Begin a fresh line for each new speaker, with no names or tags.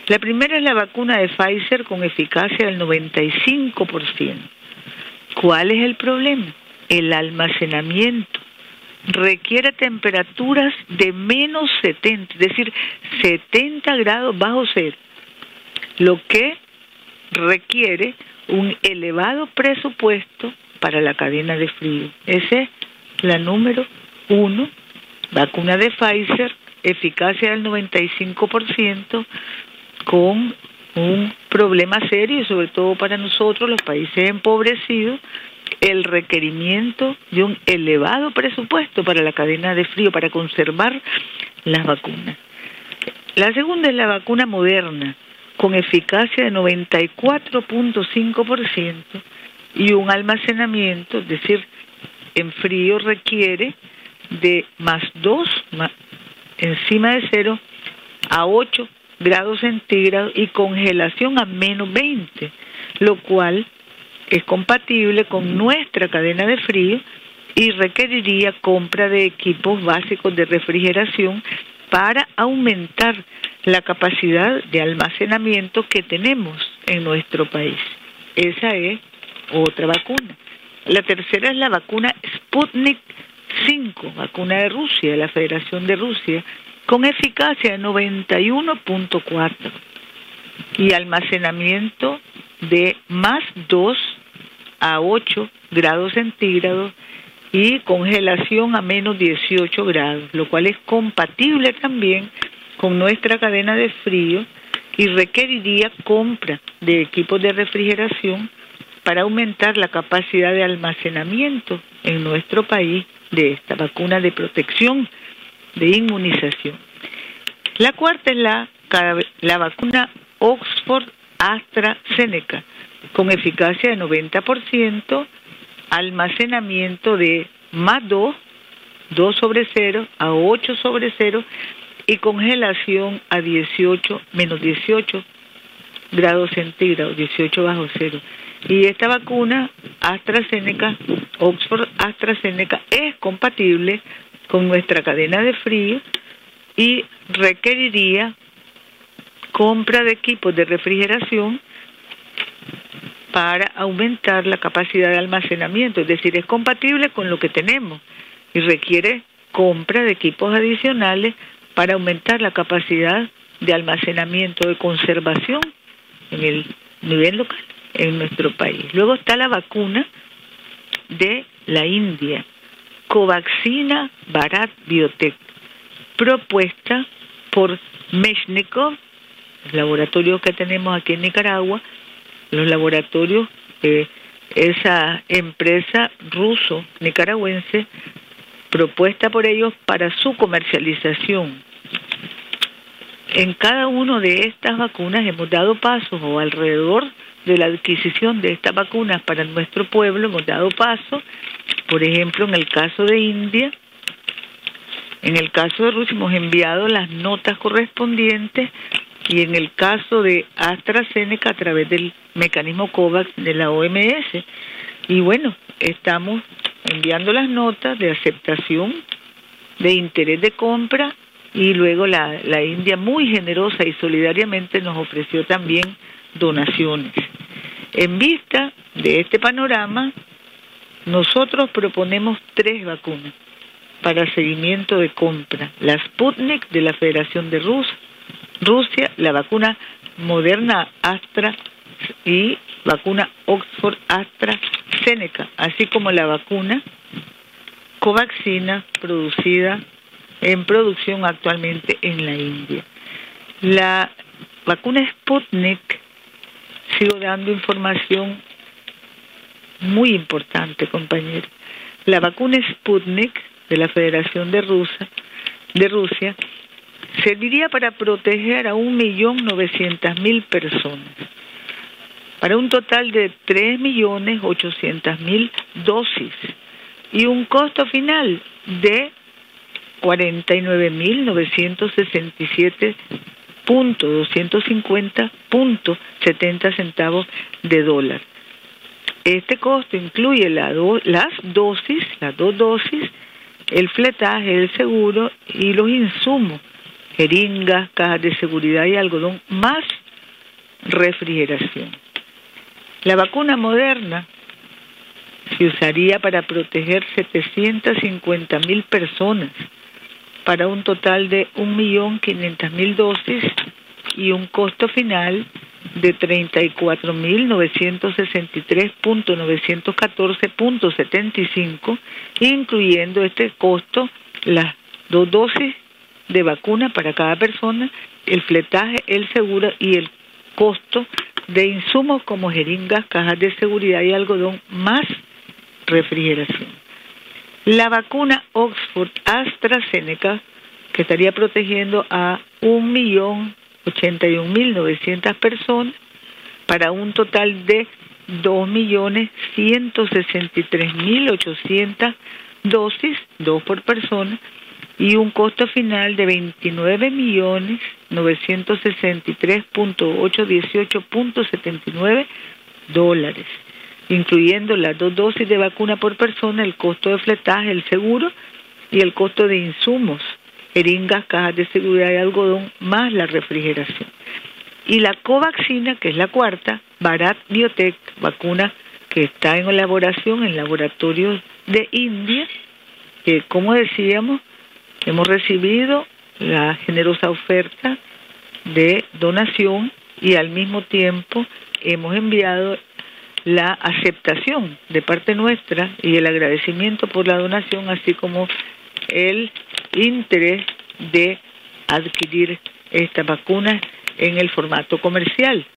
La primera es la vacuna de Pfizer con eficacia del 95%. ¿Cuál es el problema? El almacenamiento. Requiere temperaturas de menos 70, es decir, 70 grados bajo cero, lo que requiere un elevado presupuesto para la cadena de frío. Esa es la número 1, vacuna de Pfizer, eficacia del 95%, con un problema serio, y sobre todo para nosotros, los países empobrecidos, el requerimiento de un elevado presupuesto para la cadena de frío, para conservar las vacunas. La segunda es la vacuna Moderna, con eficacia de 94.5% y un almacenamiento, es decir, en frío requiere de +2, encima de 0, a 8 grados centígrados y congelación a -20, lo cual es compatible con nuestra cadena de frío y requeriría compra de equipos básicos de refrigeración para aumentar la capacidad de almacenamiento que tenemos en nuestro país. Esa es otra vacuna. La tercera es la vacuna Sputnik 5, vacuna de Rusia, de la Federación de Rusia, con eficacia de 91.4 y almacenamiento de +2 a 8 grados centígrados y congelación a -18 grados, lo cual es compatible también con nuestra cadena de frío y requeriría compra de equipos de refrigeración para aumentar la capacidad de almacenamiento en nuestro país de esta vacuna de protección, de inmunización. La cuarta es la vacuna Oxford AstraZeneca, con eficacia de 90%, almacenamiento de +2, 2/0 a 8/0 y congelación a -18 grados centígrados, 18 bajo cero. Y esta vacuna AstraZeneca, Oxford AstraZeneca, es compatible con nuestra cadena de frío y requeriría compra de equipos de refrigeración para aumentar la capacidad de almacenamiento, es decir, es compatible con lo que tenemos y requiere compra de equipos adicionales para aumentar la capacidad de almacenamiento, de conservación en el nivel local, en nuestro país. Luego está la vacuna de la India, Covaxina Bharat Biotech, propuesta por Mechnikov, el laboratorio que tenemos aquí en Nicaragua, los laboratorios de esa empresa ruso-nicaragüense, propuesta por ellos para su comercialización. En cada una de estas vacunas hemos dado pasos, o alrededor de la adquisición de estas vacunas para nuestro pueblo hemos dado pasos. Por ejemplo, en el caso de India, en el caso de Rusia hemos enviado las notas correspondientes, y en el caso de AstraZeneca a través del mecanismo COVAX de la OMS. Y bueno, estamos enviando las notas de aceptación, de interés de compra, y luego la India muy generosa y solidariamente nos ofreció también donaciones. En vista de este panorama, nosotros proponemos 3 vacunas para seguimiento de compra: la Sputnik de la Federación de Rusia, la vacuna Moderna Astra y vacuna Oxford AstraZeneca, así como la vacuna Covaxina en producción actualmente en la India. La vacuna Sputnik, sigo dando información muy importante, compañeros. La vacuna Sputnik de la Federación de Rusia serviría para proteger a 1.900.000 personas, para un total de 3.800.000 dosis y un costo final de 49.967.250.70 centavos de dólar. Este costo incluye las dos dosis, el fletaje, el seguro y los insumos, jeringas, cajas de seguridad y algodón, más refrigeración. La vacuna Moderna se usaría para proteger 750.000 personas, para un total de 1.500.000 dosis y un costo final de 34.963.914.75, incluyendo este costo las 2 dosis de vacuna para cada persona, el fletaje, el seguro y el costo de insumos como jeringas, cajas de seguridad y algodón, más refrigeración. La vacuna Oxford AstraZeneca, que estaría protegiendo a 1.081.900 personas para un total de 2.163.800 dosis, 2 por persona, y un costo final de 29.963.818.79 dólares, incluyendo las 2 dosis de vacuna por persona, el costo de fletaje, el seguro y el costo de insumos, jeringas, cajas de seguridad y algodón, más la refrigeración. Y la Covaxina, que es la cuarta, Bharat Biotech, vacuna que está en elaboración en laboratorios de India, que, como decíamos, hemos recibido la generosa oferta de donación y al mismo tiempo hemos enviado la aceptación de parte nuestra y el agradecimiento por la donación, así como el interés de adquirir esta vacuna en el formato comercial.